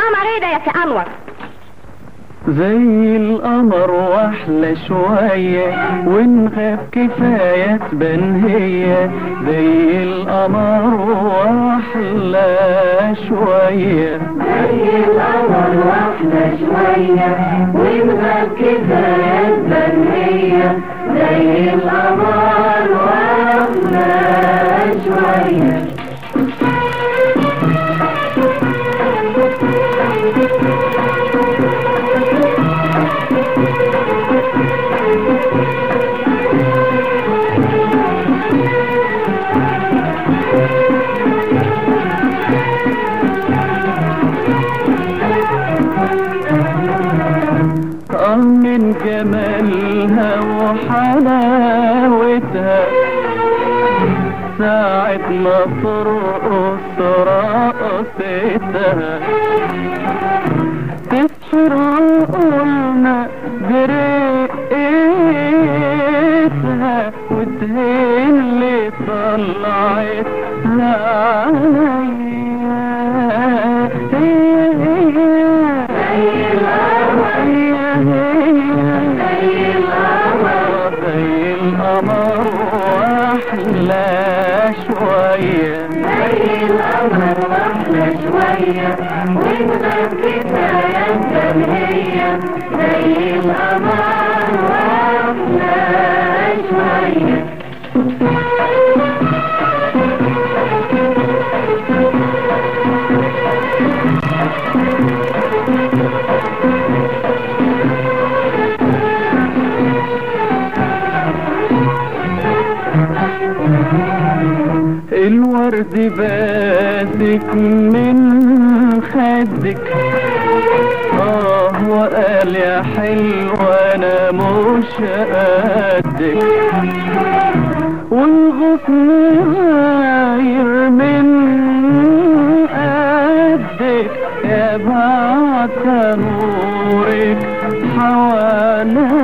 قمر ايه ده يا سي انور؟ زي القمر واحلى شوية، ونغاب كفاية تبان هي. زي القمر واحلى شوية، زي القمر واحلى شوية، ونغاب كفاية تبان هي. زي القمر واحلى شوية. من جمالها وحلاوتها، ساعة ما ترقص رقصتها، تسحر عقولنا برقتها، وتهين اللي طلعتها عليا. زي القمر واحلى شوية، زي القمر واحلى شوية، ونغاب كفاية تبان هي. زي القمر واحلى شوية. الورد باسك من خدك، وقال يا حلوة انا مش قدك، والغصن غاير من قدك، يا بعت نورك حواليا.